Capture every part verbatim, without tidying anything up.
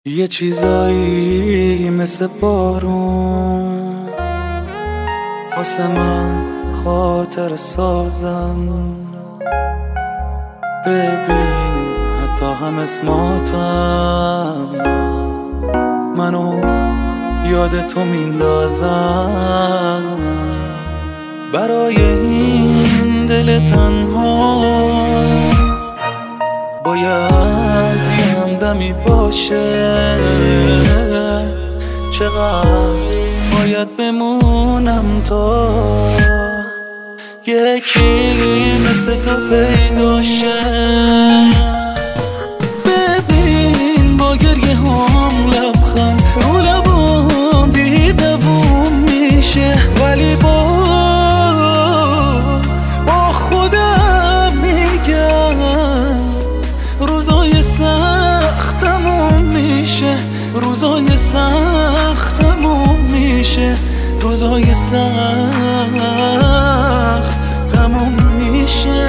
یه چیزایی مثل بارون واسه من خاطر سازن. ببین حتی هم اسماتم منو یاد تو میندازن. برای این دل تنها باید یه همدمی باشه. چقدر باید بمونم تا یکی مثل تو پیدا شه. ببین با گریه هم لبخند رو لبام بی دووم میشه، ولی باز با خودم میگم روزای سختمون میشه، روزای سختمون میشه، روزای سخت تموم میشه.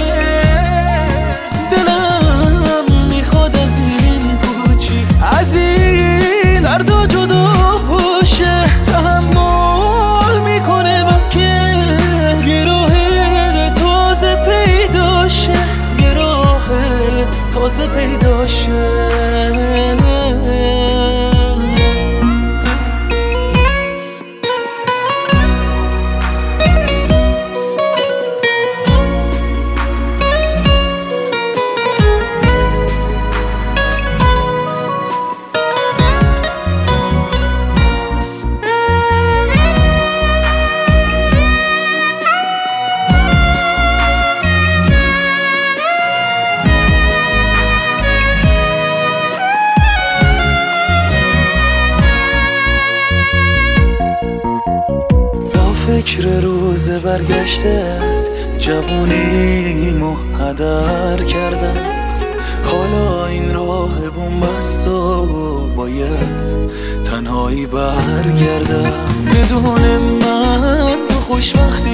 دلم میخواد از این پوچی از این دردا جدا باشه. تحمل میکنه بلکه یه راه تازه پیدا شه، یه راه تازه پیدا شه. فکر روز برگشتت جوونیمو هدر کردم. حالا این راه بومبست و باید تنهایی برگردم. بدون من تو خوشبختی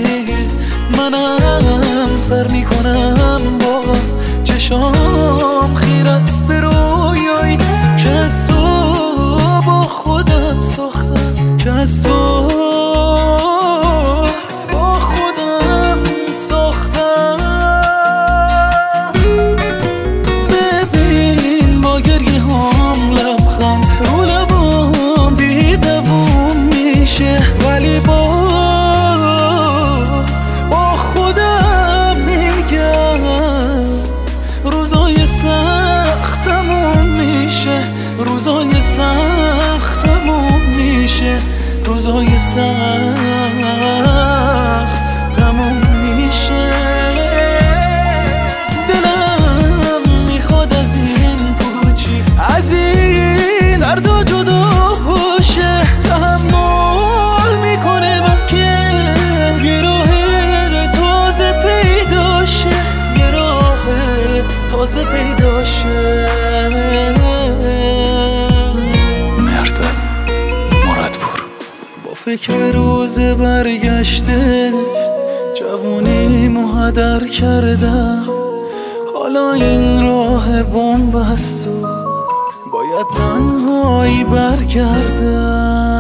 منم سر میکنم با چشام خیرت به رویایی که از تو با خودم ساختم، که از تو روزای سختمون میشه، روزای سخت تموم میشه. دلم میخواد از این پوچی از این دردا جدا باشه. تحمل میکنه بلکه یه راه تازه پیدا شه، یه راه تازه پیدا شه. فکر روز برگشته جوونیمو هدر کردم. حالا این راه بومبست و باید تنهایی برگردم.